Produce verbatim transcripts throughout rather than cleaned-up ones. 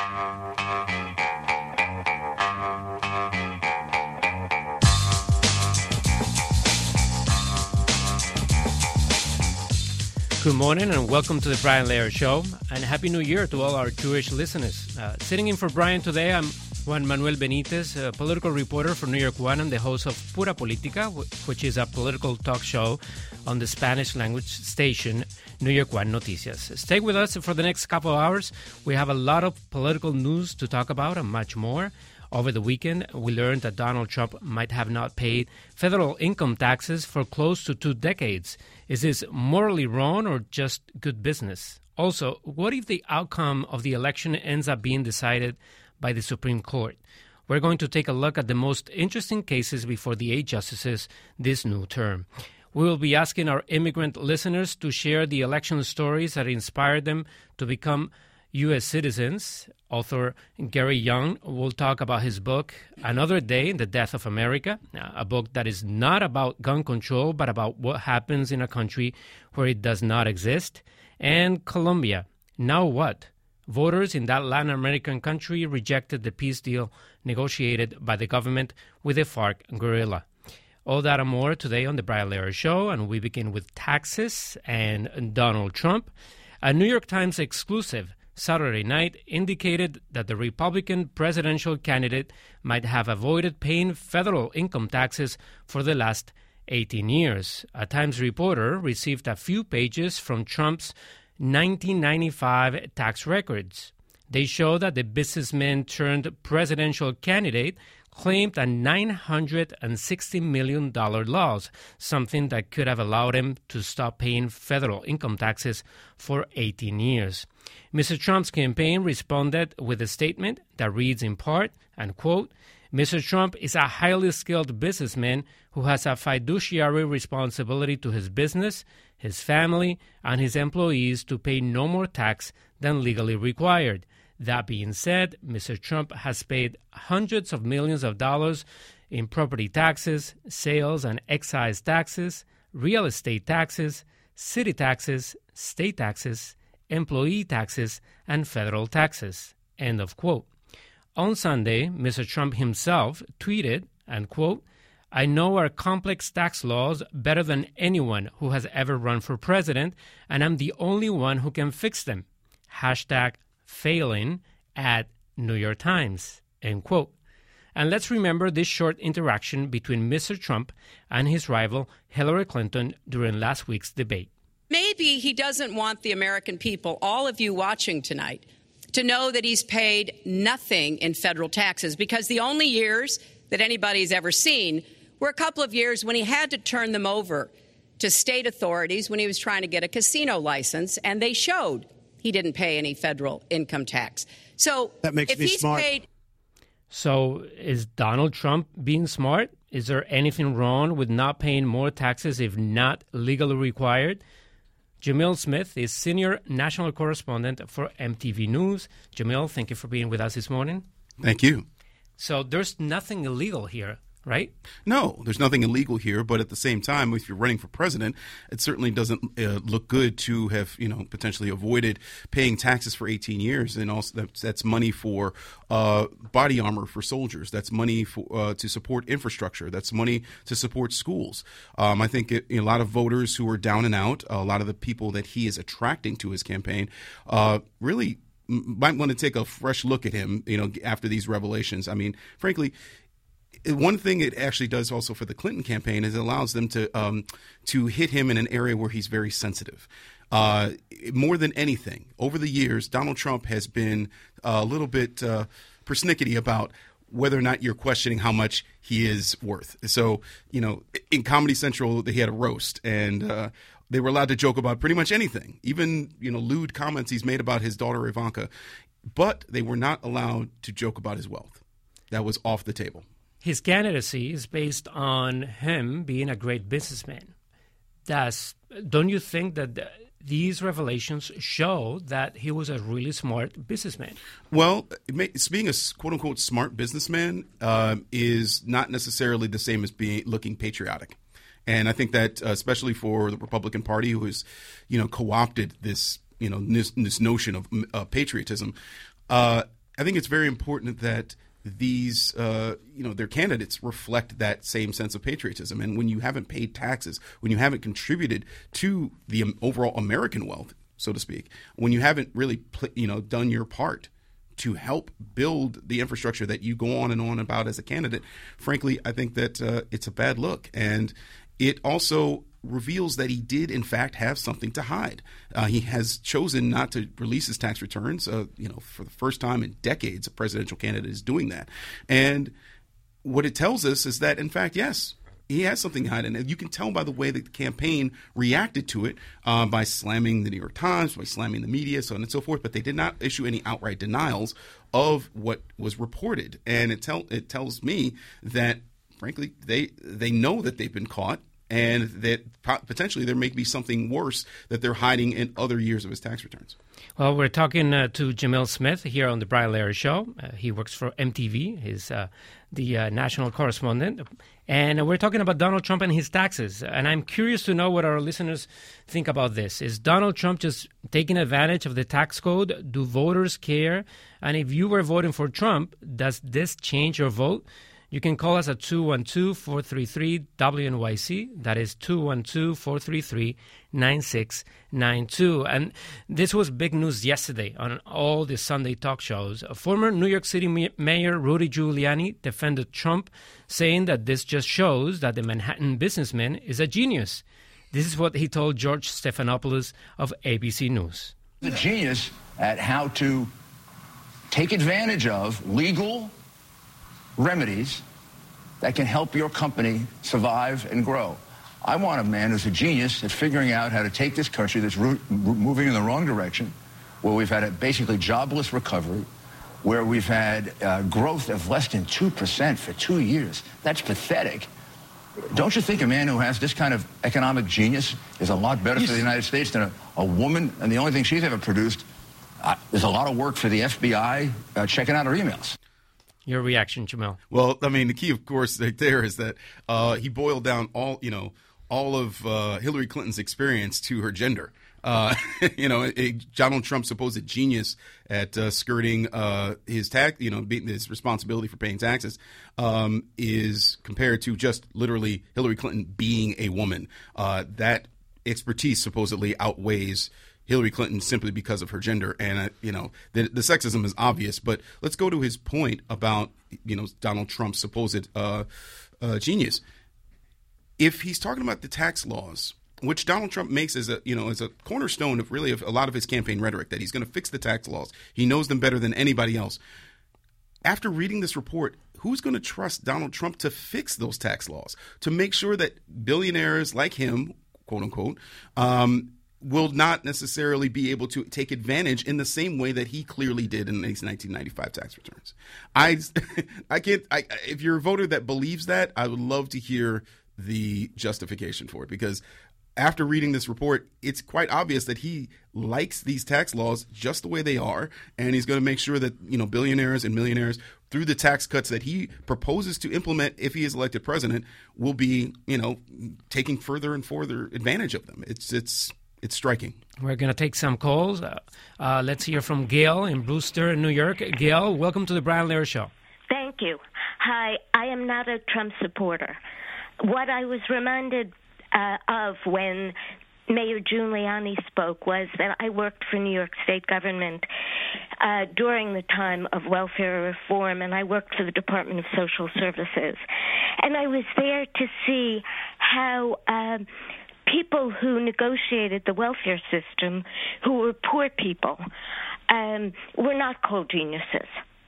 Good morning and welcome to the Brian Lehrer Show, and Happy New Year to all our Jewish listeners. Uh, sitting in for Brian today, I'm Juan Manuel Benitez, a political reporter for New York One and the host of Pura Política, which is a political talk show on the Spanish language station New York One Noticias. Stay with us for the next couple of hours. We have a lot of political news to talk about and much more. Over the weekend, we learned that Donald Trump might have not paid federal income taxes for close to two decades. Is this morally wrong or just good business? Also, what if the outcome of the election ends up being decided by the Supreme Court? We're going to take a look at the most interesting cases before the eight justices this new term. We will be asking our immigrant listeners to share the election stories that inspired them to become U S citizens. Author Gary Young will talk about his book, Another Day in the Death of America, a book that is not about gun control, but about what happens in a country where it does not exist. And Colombia, now what? Voters in that Latin American country rejected the peace deal negotiated by the government with the FARC guerrilla. All that and more today on the Brian Lehrer Show, and we begin with taxes and Donald Trump. A New York Times exclusive Saturday night indicated that the Republican presidential candidate might have avoided paying federal income taxes for the last eighteen years. A Times reporter received a few pages from Trump's nineteen ninety-five tax records. They show that the businessman turned presidential candidate claimed a nine hundred sixty million dollars loss, something that could have allowed him to stop paying federal income taxes for eighteen years. Mister Trump's campaign responded with a statement that reads in part, and quote, Mister Trump is a highly skilled businessman who has a fiduciary responsibility to his business, his family, and his employees to pay no more tax than legally required. That being said, Mister Trump has paid hundreds of millions of dollars in property taxes, sales and excise taxes, real estate taxes, city taxes, state taxes, employee taxes, and federal taxes. End of quote. On Sunday, Mister Trump himself tweeted, and quote, I know our complex tax laws better than anyone who has ever run for president, and I'm the only one who can fix them. Hashtag failing at New York Times, end quote. And let's remember this short interaction between Mister Trump and his rival Hillary Clinton during last week's debate. Maybe he doesn't want the American people, all of you watching tonight, to know that he's paid nothing in federal taxes, because the only years that anybody's ever seen were a couple of years when he had to turn them over to state authorities when he was trying to get a casino license, and they showed he didn't pay any federal income tax. So that makes if me he's smart. paid. So is Donald Trump being smart? Is there anything wrong with not paying more taxes if not legally required? Jamil Smith is senior national correspondent for M T V News. Jamil, thank you for being with us this morning. Thank you. So there's nothing illegal here, right? No, there's nothing illegal here, but at the same time, if you're running for president, it certainly doesn't uh, look good to have, you know, potentially avoided paying taxes for eighteen years, and also that's, that's money for uh, body armor for soldiers. That's money for uh, to support infrastructure. That's money to support schools. Um, I think it, you know, a lot of voters who are down and out, a lot of the people that he is attracting to his campaign, uh, really might want to take a fresh look at him, you know, after these revelations. I mean, frankly, one thing it actually does also for the Clinton campaign is it allows them to um, to hit him in an area where he's very sensitive. Uh, more than anything, over the years, Donald Trump has been a little bit uh, persnickety about whether or not you're questioning how much he is worth. So, you know, in Comedy Central, he had a roast, and uh, they were allowed to joke about pretty much anything, even, you know, lewd comments he's made about his daughter Ivanka. But they were not allowed to joke about his wealth. That was off the table. His candidacy is based on him being a great businessman. Does, don't you think that the, these revelations show that he was a really smart businessman? Well, it may, being a quote-unquote smart businessman uh, is not necessarily the same as being looking patriotic. And I think that uh, especially for the Republican Party, who has, you know, co-opted this, you know, this, this notion of uh, patriotism, uh, I think it's very important that these, uh, you know, their candidates reflect that same sense of patriotism. And when you haven't paid taxes, when you haven't contributed to the overall American wealth, so to speak, when you haven't really, you know, done your part to help build the infrastructure that you go on and on about as a candidate, frankly, I think that uh, it's a bad look. And it also reveals that he did, in fact, have something to hide. Uh, he has chosen not to release his tax returns. Uh, you know, for the first time in decades, a presidential candidate is doing that. And what it tells us is that, in fact, yes, he has something to hide. And you can tell by the way that the campaign reacted to it, uh, by slamming the New York Times, by slamming the media, so on and so forth. But they did not issue any outright denials of what was reported. And it, tell, it tells me that, frankly, they they know that they've been caught, and that potentially there may be something worse that they're hiding in other years of his tax returns. Well, we're talking uh, to Jamil Smith here on the Brian Lehrer Show. Uh, he works for M T V. He's uh, the uh, national correspondent. And we're talking about Donald Trump and his taxes. And I'm curious to know what our listeners think about this. Is Donald Trump just taking advantage of the tax code? Do voters care? And if you were voting for Trump, does this change your vote? You can call us at two one two, four three three, W N Y C. That is two one two, four three three, nine six nine two. And this was big news yesterday on all the Sunday talk shows. Former New York City Mayor Rudy Giuliani defended Trump, saying that this just shows that the Manhattan businessman is a genius. This is what he told George Stephanopoulos of A B C News. The genius at how to take advantage of legal remedies that can help your company survive and grow. I want a man who's a genius at figuring out how to take this country that's ro- moving in the wrong direction, where we've had a basically jobless recovery, where we've had uh, growth of less than two percent for two years. That's pathetic. Don't you think a man who has this kind of economic genius is a lot better for the United States than a, a woman, and the only thing she's ever produced uh, is a lot of work for the F B I uh, checking out her emails? Your reaction, Jamil? Well, I mean, the key, of course, right there is that uh, he boiled down all, you know, all of uh, Hillary Clinton's experience to her gender. Uh, you know, a, a Donald Trump's supposed genius at uh, skirting uh, his tax, you know, his responsibility for paying taxes, um, is compared to just literally Hillary Clinton being a woman. Uh, that expertise supposedly outweighs Hillary Clinton simply because of her gender. And, uh, you know, the, the sexism is obvious. But let's go to his point about, you know, Donald Trump's supposed uh, uh, genius. If he's talking about the tax laws, which Donald Trump makes as a, you know, as a cornerstone of really of a lot of his campaign rhetoric, that he's going to fix the tax laws. He knows them better than anybody else. After reading this report, who's going to trust Donald Trump to fix those tax laws, to make sure that billionaires like him, quote unquote, um, will not necessarily be able to take advantage in the same way that he clearly did in his nineteen ninety-five tax returns? I, I can't. I, if you're a voter that believes that, I would love to hear the justification for it, because after reading this report, it's quite obvious that he likes these tax laws just the way they are, and he's going to make sure that, you know, billionaires and millionaires, through the tax cuts that he proposes to implement if he is elected president, will be, you know, taking further and further advantage of them. It's it's. It's striking. We're going to take some calls. Uh, uh, let's hear from Gail in Brewster, New York. Gail, welcome to the Brian Lehrer Show. Thank you. Hi, I am not a Trump supporter. What I was reminded uh, of when Mayor Giuliani spoke was that I worked for New York State government uh, during the time of welfare reform, and I worked for the Department of Social Services. And I was there to see how Um, people who negotiated the welfare system, who were poor people, um, were not called geniuses,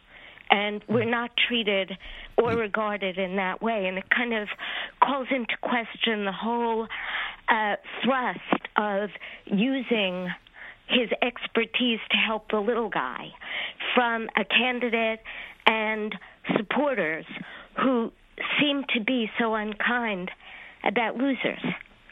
and were not treated or regarded in that way. And it kind of calls into question the whole uh, thrust of using his expertise to help the little guy from a candidate and supporters who seem to be so unkind about losers.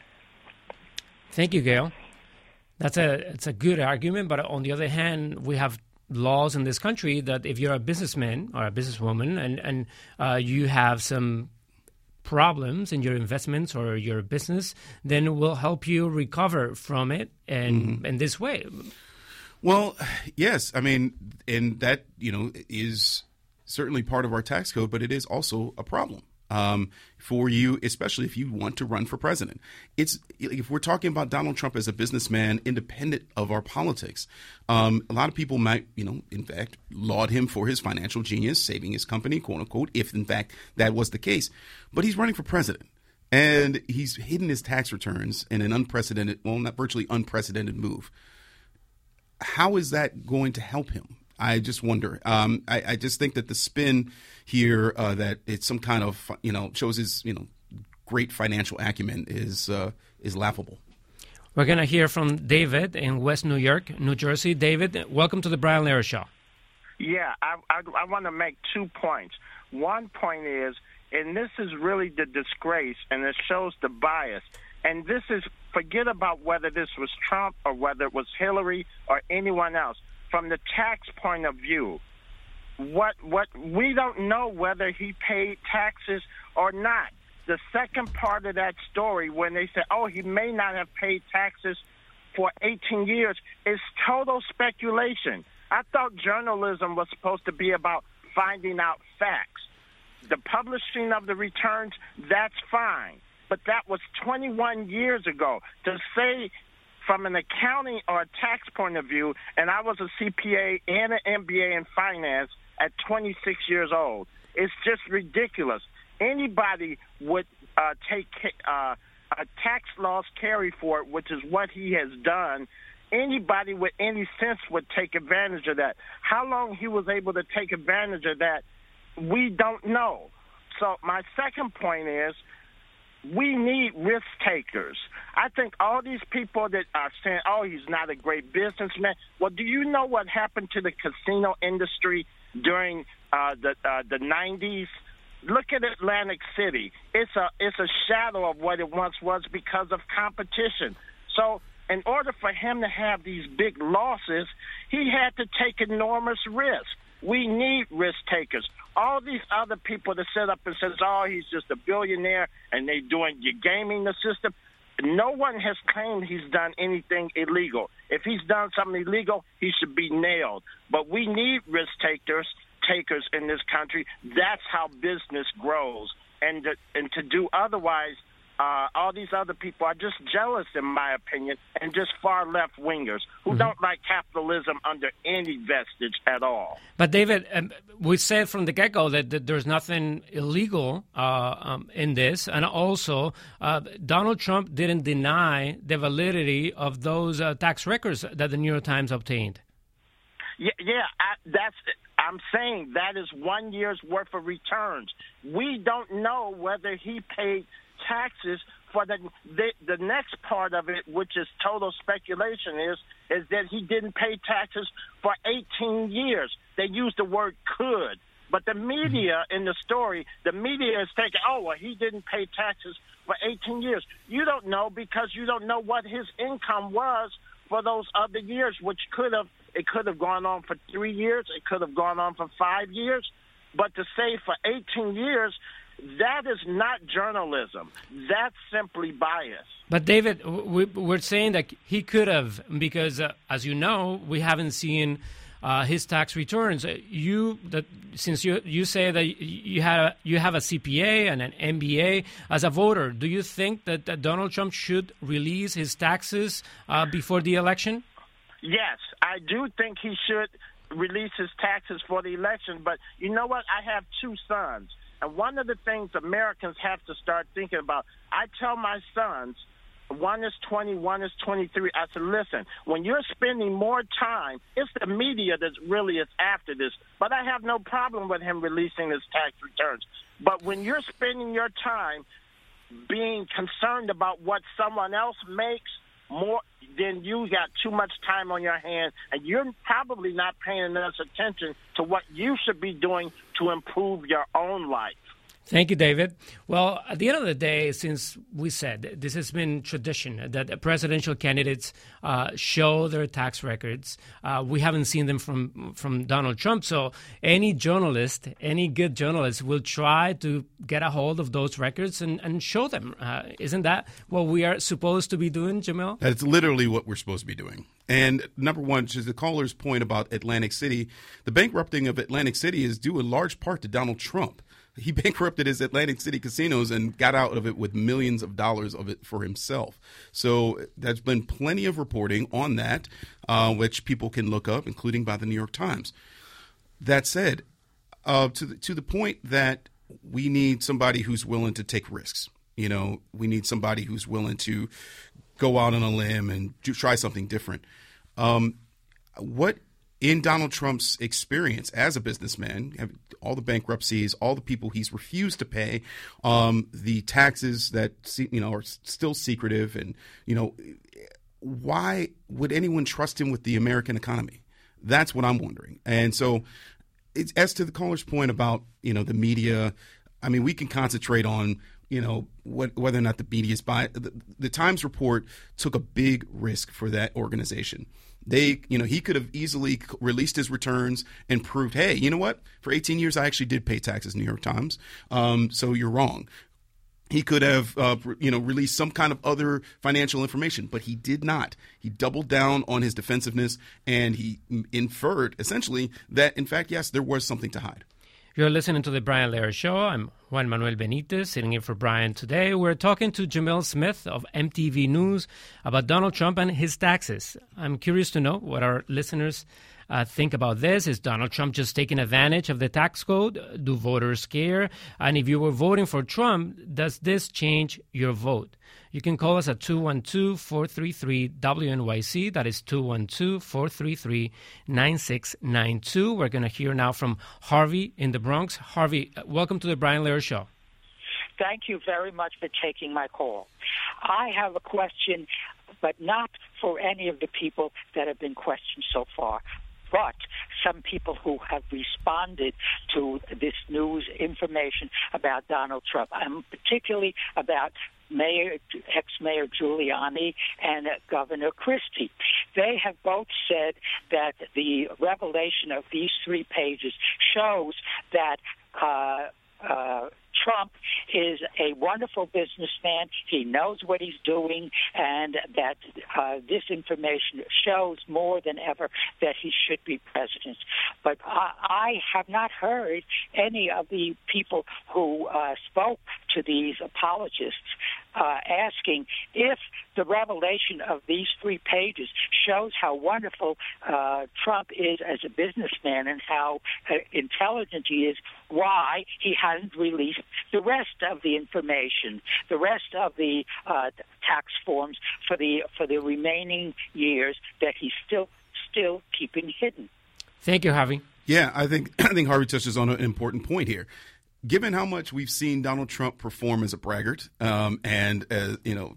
Thank you, Gail. That's a it's a good argument, but on the other hand, we have laws in this country that if you're a businessman or a businesswoman and and uh, you have some problems in your investments or your business, then we'll help you recover from it and mm-hmm. in this way. Well, yes. I mean, and that, you know, is certainly part of our tax code, but it is also a problem. Um, for you, especially if you want to run for president. It's if we're talking about Donald Trump as a businessman, independent of our politics, um, a lot of people might, you know, in fact, laud him for his financial genius, saving his company, quote unquote, if in fact that was the case. But he's running for president, and he's hidden his tax returns in an unprecedented, well, not virtually unprecedented move. How is that going to help him? I just wonder. Um, I, I just think that the spin here uh, that it's some kind of, you know, shows his, you know, great financial acumen is uh, is laughable. We're going to hear from David in West New York, New Jersey. David, welcome to the Brian Lehrer Show. Yeah, I, I, I want to make two points. One point is, and this is really the disgrace, and it shows the bias, and this is, forget about whether this was Trump or whether it was Hillary or anyone else. From the tax point of view, what what we don't know whether he paid taxes or not. The second part of that story, when they say, oh, he may not have paid taxes for eighteen years, is total speculation. I thought journalism was supposed to be about finding out facts. The publishing of the returns, that's fine. But that was twenty-one years ago. To say from an accounting or a tax point of view, and I was a C P A and an M B A in finance at twenty-six years old. It's just ridiculous. Anybody would uh, take uh, a tax loss carry forward, which is what he has done. Anybody with any sense would take advantage of that. How long he was able to take advantage of that, we don't know. So my second point is, we need risk takers. I think all these people that are saying, oh, he's not a great businessman. Well, do you know what happened to the casino industry during uh, the uh, the nineties? Look at Atlantic City. It's a it's a shadow of what it once was because of competition. So in order for him to have these big losses, he had to take enormous risks. We need risk takers. All these other people that sit up and says, oh, he's just a billionaire and they doing, you're gaming the system. No one has claimed he's done anything illegal. If he's done something illegal, he should be nailed. But we need risk takers, takers in this country. That's how business grows. And to, and to do otherwise, Uh, all these other people are just jealous, in my opinion, and just far left wingers who mm-hmm. don't like capitalism under any vestige at all. But David, um, we said from the get-go that, that there's nothing illegal uh, um, in this, and also uh, Donald Trump didn't deny the validity of those uh, tax records that the New York Times obtained. Yeah, yeah, I, that's. I'm saying that is one year's worth of returns. We don't know whether he paid taxes for the, the the next part of it, which is total speculation, is is that he didn't pay taxes for eighteen years. They used the word could, but the media in the story, the media is taking, oh, well, he didn't pay taxes for eighteen years. You don't know because you don't know what his income was for those other years, which could have, it could have gone on for three years, it could have gone on for five years, but to say for eighteen years, that is not journalism. That's simply bias. But, David, we, we're saying that he could have, because, uh, as you know, we haven't seen uh, his tax returns. You, that since you you say that you had a, you have a C P A and an M B A as a voter, do you think that, that Donald Trump should release his taxes uh, before the election? Yes, I do think he should release his taxes for the election. But you know what? I have two sons. And one of the things Americans have to start thinking about, I tell my sons, one is twenty, one is twenty-three, I said, listen, when you're spending more time, it's the media that really is after this. But I have no problem with him releasing his tax returns. But when you're spending your time being concerned about what someone else makes, more, then you got too much time on your hands, and you're probably not paying enough attention to what you should be doing to improve your own life. Thank you, David. Well, at the end of the day, since we said this has been tradition that presidential candidates uh, show their tax records, uh, we haven't seen them from from Donald Trump. So any journalist, any good journalist will try to get a hold of those records and, and show them. Uh, isn't that what we are supposed to be doing, Jamil? That's literally what we're supposed to be doing. And number one, to the caller's point about Atlantic City, the bankrupting of Atlantic City is due in large part to Donald Trump. He bankrupted his Atlantic City casinos and got out of it with millions of dollars of it for himself. So there's been plenty of reporting on that, uh, which people can look up, including by the New York Times. That said, uh, to the, to the point that we need somebody who's willing to take risks. You know, we need somebody who's willing to go out on a limb and do, try something different. Um, what in Donald Trump's experience as a businessman, all the bankruptcies, all the people he's refused to pay, um, the taxes that, you know, are still secretive, and, you know, why would anyone trust him with the American economy? That's what I'm wondering. And so it's, as to the caller's point about, you know, the media, I mean, we can concentrate on, you know, what, whether or not the media is buying. The, the Times report took a big risk for that organization. They, you know, he could have easily released his returns and proved, hey, you know what? For eighteen years, I actually did pay taxes, New York Times. Um, so you're wrong. He could have, uh, you know, released some kind of other financial information, but he did not. He doubled down on his defensiveness, and he inferred essentially that, in fact, yes, there was something to hide. You're listening to the Brian Lehrer Show. I'm Juan Manuel Benitez, sitting in for Brian today. We're talking to Jamil Smith of M T V News about Donald Trump and his taxes. I'm curious to know what our listeners uh, think about this. Is Donald Trump just taking advantage of the tax code? Do voters care? And if you were voting for Trump, does this change your vote? You can call us at two one two, four three three, W N Y C. That is two one two, four three three, nine six nine two. We're going to hear now from Harvey in the Bronx. Harvey, welcome to the Brian Lehrer Show. Thank you very much for taking my call. I have a question, but not for any of the people that have been questioned so far, but some people who have responded to this news information about Donald Trump. I'm particularly about Mayor, ex-Mayor Giuliani and uh, Governor Christie. They have both said that the revelation of these three pages shows that uh, uh, Trump is a wonderful businessman. He knows what he's doing, and that uh, this information shows more than ever that he should be president. But I, I have not heard any of the people who uh, spoke to these apologists uh, asking if the revelation of these three pages shows how wonderful uh, Trump is as a businessman and how uh, intelligent he is, why he hasn't released the rest of the information, the rest of the uh, tax forms for the for the remaining years that he's still still keeping hidden. Thank you, Harvey. Yeah, I think I think Harvey touches on an important point here. Given how much we've seen Donald Trump perform as a braggart um, and uh, you know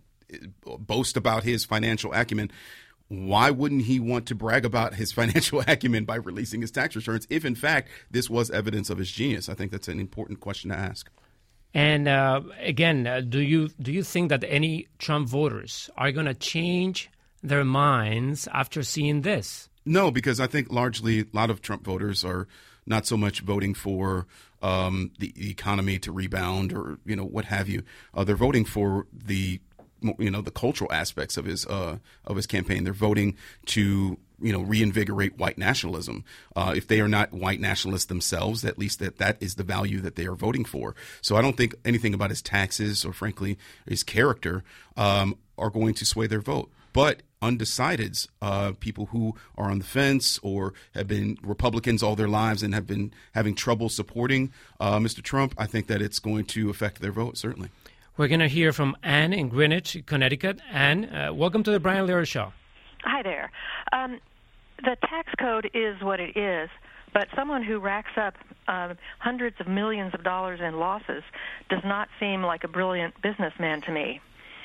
boast about his financial acumen, why wouldn't he want to brag about his financial acumen by releasing his tax returns if, in fact, this was evidence of his genius? I think that's an important question to ask. And uh, again, uh, do you do you think that any Trump voters are going to change their minds after seeing this? No, because I think largely a lot of Trump voters are not so much voting for um, the economy to rebound or, you know, what have you. Uh, they're voting for the, you know, the cultural aspects of his uh, of his campaign. They're voting to, you know, reinvigorate white nationalism. Uh, if they are not white nationalists themselves, at least that that is the value that they are voting for. So I don't think anything about his taxes or, frankly, his character um, are going to sway their vote. But undecideds, uh, people who are on the fence or have been Republicans all their lives and have been having trouble supporting uh, Mister Trump, I think that it's going to affect their vote, certainly. We're going to hear from Ann in Greenwich, Connecticut. Ann, uh, welcome to the Brian Lehrer Show. Hi there. Um, the tax code is what it is, but someone who racks up uh, hundreds of millions of dollars in losses does not seem like a brilliant businessman to me.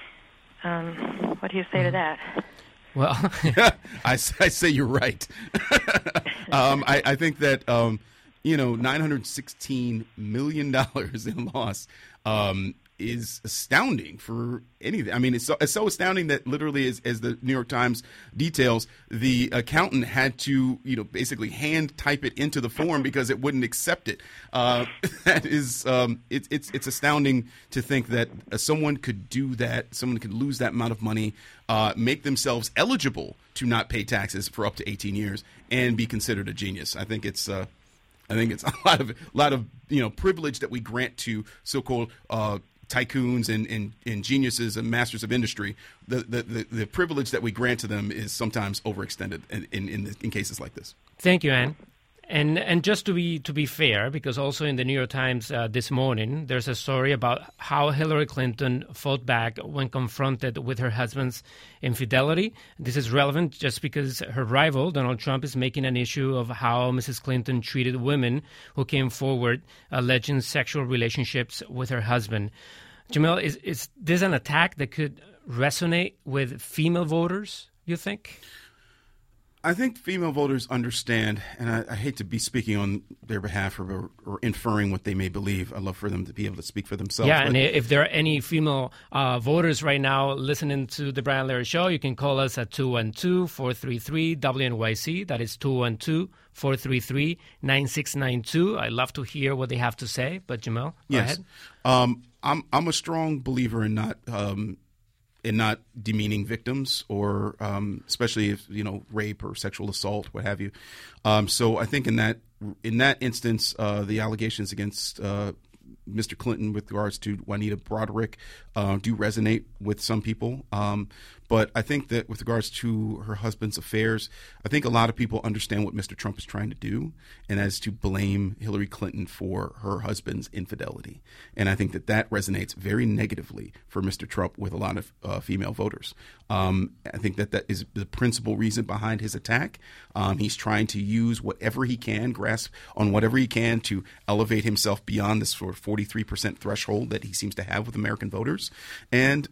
Um, what do you say to that? Well, I, I say you're right. um, I, I think that, um, you know, nine hundred sixteen million dollars in loss um, is astounding for anything. I mean, it's so, it's so astounding that literally, as, as the New York Times details, the accountant had to, you know, basically hand type it into the form because it wouldn't accept it. Uh, that is, um, it's it's it's astounding to think that uh, someone could do that. Someone could lose that amount of money, uh, make themselves eligible to not pay taxes for up to eighteen years, and be considered a genius. I think it's. Uh, I think it's a lot of, lot of you know, privilege that we grant to so-called uh, tycoons and, and, and geniuses and masters of industry. The, the, the, the privilege that we grant to them is sometimes overextended in in, in, in cases like this. Thank you, Ann. And and just to be to be fair, because also in the New York Times uh, this morning, there's a story about how Hillary Clinton fought back when confronted with her husband's infidelity. This is relevant just because her rival, Donald Trump, is making an issue of how Missus Clinton treated women who came forward alleging sexual relationships with her husband. Jamil, is, is this an attack that could resonate with female voters, you think? I think female voters understand, and I, I hate to be speaking on their behalf or, or inferring what they may believe. I'd love for them to be able to speak for themselves. Yeah, but, and if there are any female uh, voters right now listening to the Brian Lehrer Show, you can call us at two one two, four three three, W N Y C. That is two one two, four three three, nine six nine two. I'd love to hear what they have to say. But, Jamil, go yes. ahead. Um, I'm, I'm a strong believer in not um, – in not demeaning victims, or um, especially if, you know, rape or sexual assault, what have you. Um, so I think in that in that instance, uh, the allegations against uh, Mister Clinton with regards to Juanita Broaddrick uh, do resonate with some people. Um, but I think that with regards to her husband's affairs, I think a lot of people understand what Mister Trump is trying to do, and as to blame Hillary Clinton for her husband's infidelity. And I think that that resonates very negatively for Mister Trump with a lot of uh, female voters. Um, I think that that is the principal reason behind his attack. Um, he's trying to use whatever he can, grasp on whatever he can to elevate himself beyond this sort of forty-three percent threshold that he seems to have with American voters. And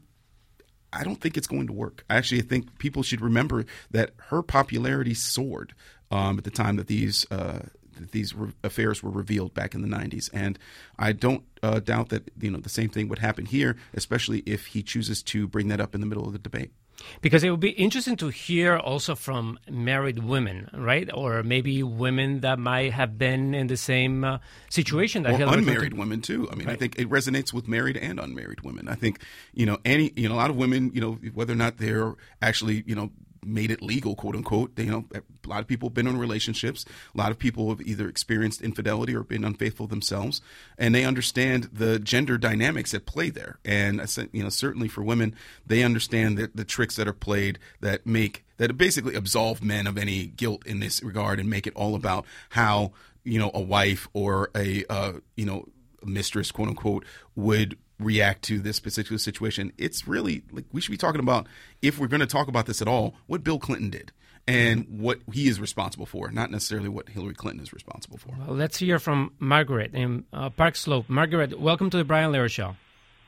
I don't think it's going to work. I actually think people should remember that her popularity soared um, at the time that these uh, that these re- affairs were revealed back in the nineties, and I don't uh, doubt that, you know, the same thing would happen here, especially if he chooses to bring that up in the middle of the debate. Because it would be interesting to hear also from married women, right? Or maybe women that might have been in the same uh, situation that or Hillary unmarried Clinton. women too. I mean, Right. I think it resonates with married and unmarried women. I think, you know, any, you know, a lot of women, you know, whether or not they're actually, you know, made it legal, quote unquote. They, you know, a lot of people have been in relationships. A lot of people have either experienced infidelity or been unfaithful themselves, and they understand the gender dynamics at play there. And I said, you know, certainly for women, they understand the, the tricks that are played that make that basically absolve men of any guilt in this regard and make it all about how, you know, a wife or a uh, you know, a mistress, quote unquote, would react to this particular situation. It's really like we should be talking about, if we're going to talk about this at all, what Bill Clinton did and what he is responsible for, not necessarily what Hillary Clinton is responsible for. Well, let's hear from Margaret in uh, Park Slope. Margaret, welcome to the Brian Lehrer Show.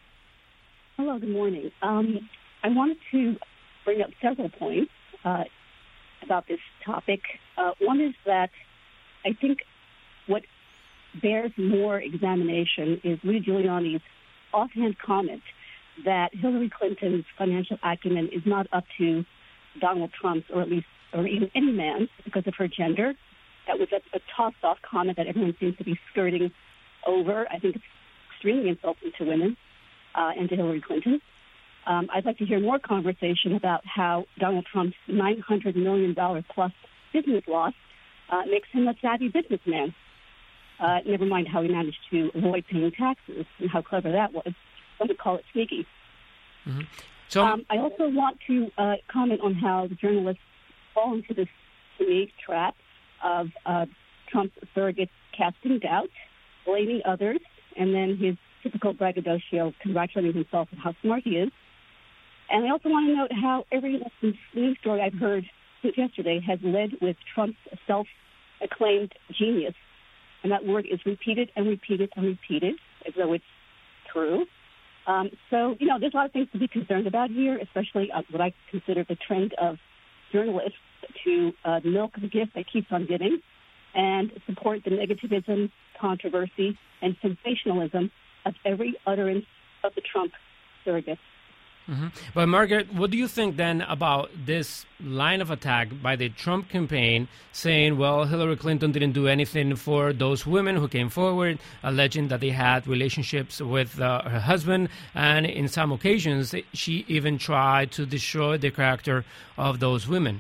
Hello, good morning. Um, I wanted to bring up several points uh, about this topic. Uh, one is that I think what bears more examination is Rudy Giuliani's offhand comment that Hillary Clinton's financial acumen is not up to Donald Trump's, or at least, or even any man's, because of her gender. That was a, a tossed-off comment that everyone seems to be skirting over. I think it's extremely insulting to women uh, and to Hillary Clinton. Um, I'd like to hear more conversation about how Donald Trump's nine hundred million dollars plus business loss uh, makes him a savvy businessman. Uh, never mind how he managed to avoid paying taxes and how clever that was. Some would call it sneaky. Mm-hmm. So um, I also want to uh, comment on how the journalists fall into this, to me, trap of uh, Trump's surrogates casting doubt, blaming others, and then his typical braggadocio congratulating himself on how smart he is. And I also want to note how every news story I've heard since yesterday has led with Trump's self-acclaimed genius. And that word is repeated and repeated and repeated as though it's true. Um, so, you know, there's a lot of things to be concerned about here, especially uh, what I consider the trend of journalists to uh, milk the gift that keeps on giving and support the negativism, controversy, and sensationalism of every utterance of the Trump surrogates. Mm-hmm. But Margaret, what do you think then about this line of attack by the Trump campaign saying, well, Hillary Clinton didn't do anything for those women who came forward, alleging that they had relationships with uh, her husband, and in some occasions she even tried to destroy the character of those women?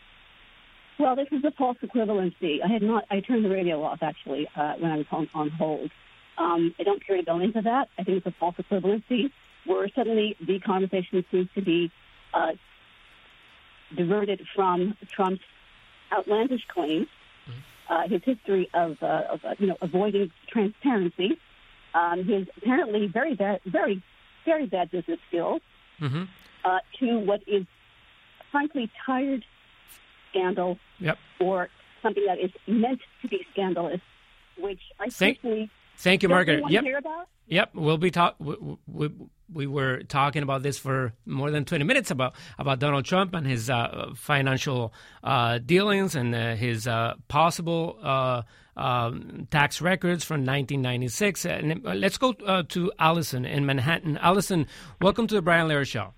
Well, this is a false equivalency. I had not. I turned the radio off actually uh, when I was on, on hold. Um, I don't care to go into that. I think it's a false equivalency, where suddenly the conversation seems to be uh, diverted from Trump's outlandish claims, uh, his history of, uh, of uh, you know, avoiding transparency, um, his apparently very bad, very, very bad business skills, mm-hmm. uh, to what is frankly tired scandal, yep. or something that is meant to be scandalous, which I Thank, personally thank you, don't Margaret. want Yep. to hear about. Yep, we'll be talk. We, we, we were talking about this for more than twenty minutes about, about Donald Trump and his uh, financial uh, dealings and uh, his uh, possible uh, um, tax records from nineteen ninety-six. And let's go uh, to Allison in Manhattan. Allison, welcome to the Brian Lehrer Show.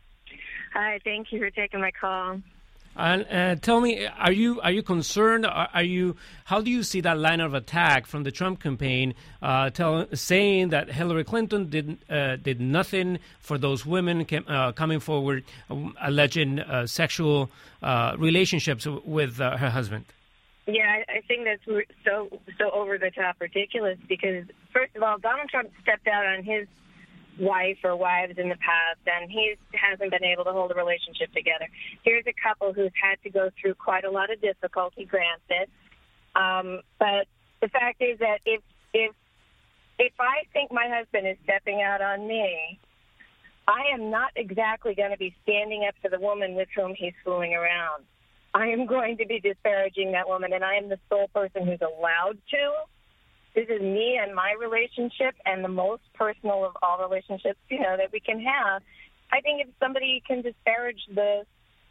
Hi, thank you for taking my call. And uh, tell me, are you are you concerned? Are, are you? How do you see that line of attack from the Trump campaign, uh, tell, saying that Hillary Clinton did uh, did nothing for those women came, uh, coming forward, um, alleging uh, sexual uh, relationships with uh, her husband? Yeah, I, I think that's so so over the top ridiculous. Because first of all, Donald Trump stepped out on his wife or wives in the past, and he hasn't been able to hold a relationship together. Here's a couple who's had to go through quite a lot of difficulty, granted. Um, but the fact is that if if if I think my husband is stepping out on me, I am not exactly going to be standing up for the woman with whom he's fooling around. I am going to be disparaging that woman, and I am the sole person who's allowed to. This is me and my relationship, and the most personal of all relationships, you know, that we can have. I think if somebody can disparage the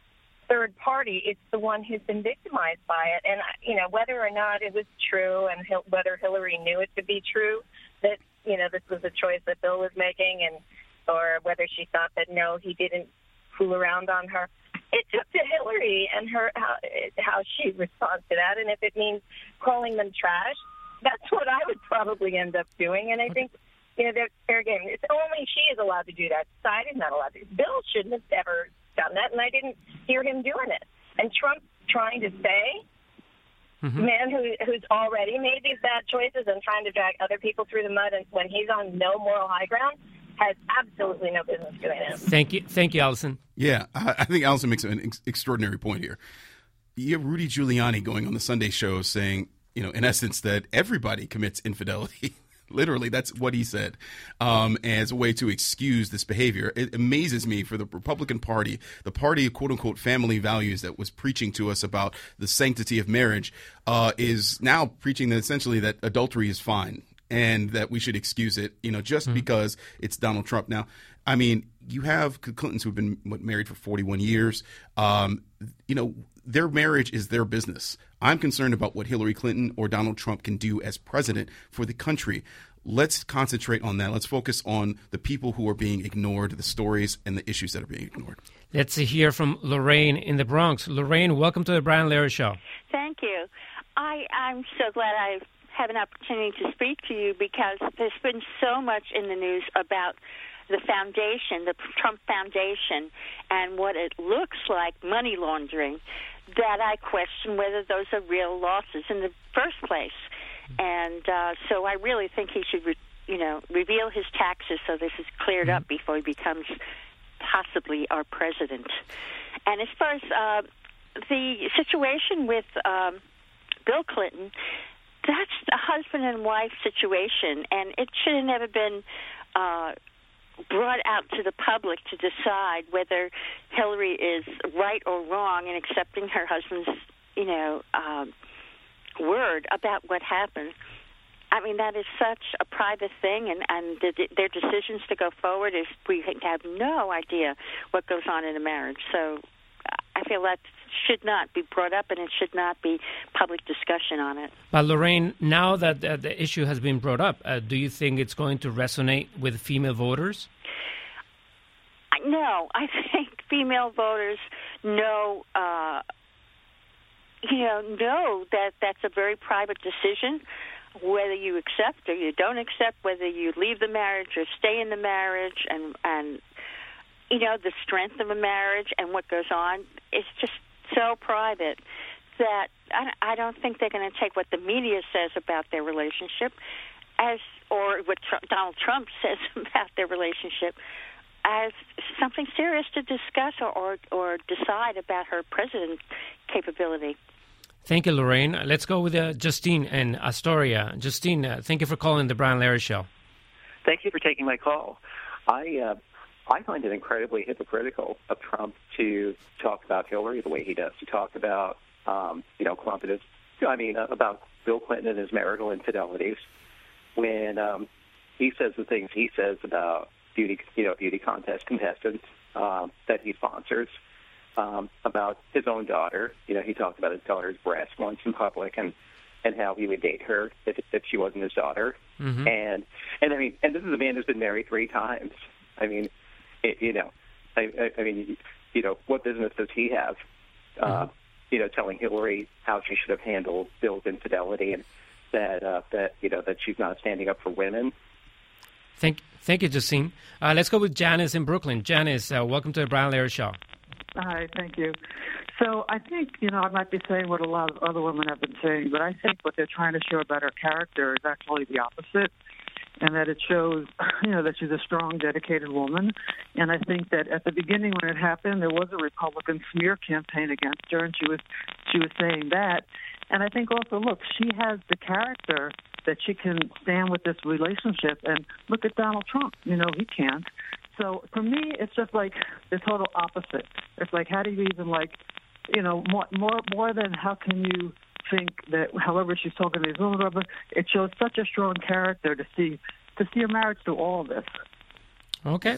third party, it's the one who's been victimized by it. And, you know, whether or not it was true and whether Hillary knew it to be true, that, you know, this was a choice that Bill was making, and or whether she thought that, no, he didn't fool around on her. It's up to Hillary and her how, how she responds to that. And if it means calling them trash, that's what I would probably end up doing. And I think, you know, that's fair game. It's only she is allowed to do that. Side is not allowed to. Bill shouldn't have ever done that, and I didn't hear him doing it. And Trump trying to say, mm-hmm. man who who's already made these bad choices and trying to drag other people through the mud, and when he's on no moral high ground, has absolutely no business doing it. Thank you. Thank you, Allison. Yeah, I think Allison makes an ex- extraordinary point here. You have Rudy Giuliani going on the Sunday show saying, you know, in essence, that everybody commits infidelity. Literally, that's what he said, um, as a way to excuse this behavior. It amazes me for the Republican Party, the party of quote-unquote family values that was preaching to us about the sanctity of marriage, uh, is now preaching that essentially that adultery is fine and that we should excuse it, you know, just mm-hmm. because it's Donald Trump. Now, I mean, you have Clintons who've been what, married for forty-one years. Um, you know, their marriage is their business. I'm concerned about what Hillary Clinton or Donald Trump can do as president for the country. Let's concentrate on that. Let's focus on the people who are being ignored, the stories and the issues that are being ignored. Let's hear from Lorraine in the Bronx. Lorraine, welcome to the Brian Lehrer Show. Thank you. I, I'm so glad I have an opportunity to speak to you, because there's been so much in the news about the foundation, the Trump Foundation, and what it looks like money laundering, that I question whether those are real losses in the first place. And uh, so I really think he should, re- you know, reveal his taxes so this is cleared up before he becomes possibly our president. And as far as uh, the situation with um, Bill Clinton, that's a husband and wife situation, and it should have never been uh, brought out to the public to decide whether Hillary is right or wrong in accepting her husband's, you know, um, word about what happened. I mean, that is such a private thing, and, and the, their decisions to go forward is we have no idea what goes on in a marriage. So I I feel that should not be brought up, and it should not be public discussion on it. But Lorraine, now that uh, the issue has been brought up, uh, do you think it's going to resonate with female voters? No, I think female voters know, uh, you know, know that that's a very private decision, whether you accept or you don't accept, whether you leave the marriage or stay in the marriage, and, and you know, the strength of a marriage and what goes on is just so private that I, I don't think they're going to take what the media says about their relationship as, or what Trump, Donald Trump says about their relationship, as something serious to discuss or, or, or decide about her president capability. Thank you, Lorraine. Let's go with uh, Justine and Astoria. Justine, uh, thank you for calling the Brian Lehrer Show. Thank you for taking my call. I uh, I find it incredibly hypocritical of Trump to talk about Hillary the way he does. To talk about, um, you know, competence. I mean, uh, about Bill Clinton and his marital infidelities, when um, he says the things he says about beauty, you know, beauty contest contestants um, that he sponsors. Um, about his own daughter. You know, he talked about his daughter's breast once in public, and, and how he would date her if, if she wasn't his daughter. Mm-hmm. And and I mean, and this is a man who's been married three times. I mean, it, you know, I, I, I mean, you know, what business does he have? Uh, mm-hmm. You know, telling Hillary how she should have handled Bill's infidelity, and that uh, that you know that she's not standing up for women. Thank, thank you, Justine. Uh, let's go with Janice in Brooklyn. Janice, uh, welcome to the Brian Lehrer Show. Hi, thank you. So I think, you know, I might be saying what a lot of other women have been saying, but I think what they're trying to show about her character is actually the opposite, and that it shows, you know, that she's a strong, dedicated woman. And I think that at the beginning when it happened, there was a Republican smear campaign against her, and she was she was saying that. And I think also, look, she has the character that she can stand with this relationship. And look at Donald Trump. You know, he can't. So for me, it's just like the total opposite. It's like, how do you even like, you know, more more more than how can you think that however she's talking to these women, it shows such a strong character to see to see her marriage through all of this. Okay.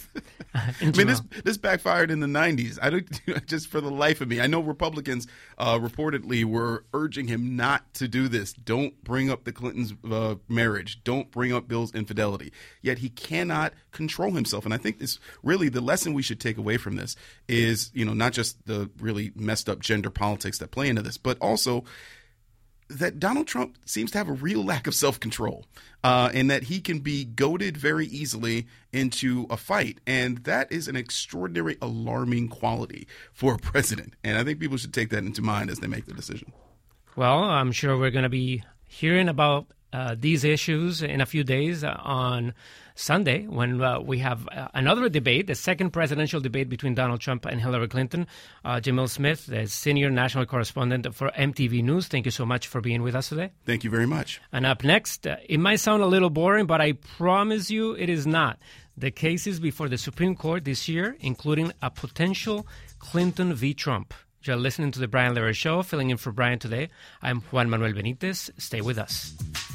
I mean, this this backfired in the nineties. I don't just for the life of me. I know Republicans uh, reportedly were urging him not to do this. Don't bring up the Clintons' uh, marriage. Don't bring up Bill's infidelity. Yet he cannot control himself. And I think this really the lesson we should take away from this is, you know, not just the really messed up gender politics that play into this, but also that Donald Trump seems to have a real lack of self-control, uh, and that he can be goaded very easily into a fight. And that is an extraordinary, alarming quality for a president. And I think people should take that into mind as they make the decision. Well, I'm sure we're going to be hearing about uh, these issues in a few days uh, on Sunday when uh, we have uh, another debate, the second presidential debate between Donald Trump and Hillary Clinton. Uh, Jamil Smith, the senior national correspondent for M T V News, thank you so much for being with us today. Thank you very much. And up next, uh, it might sound a little boring, but I promise you it is not. The cases before the Supreme Court this year, including a potential Clinton v. Trump. You're listening to the Brian Lehrer Show, filling in for Brian today. I'm Juan Manuel Benitez. Stay with us.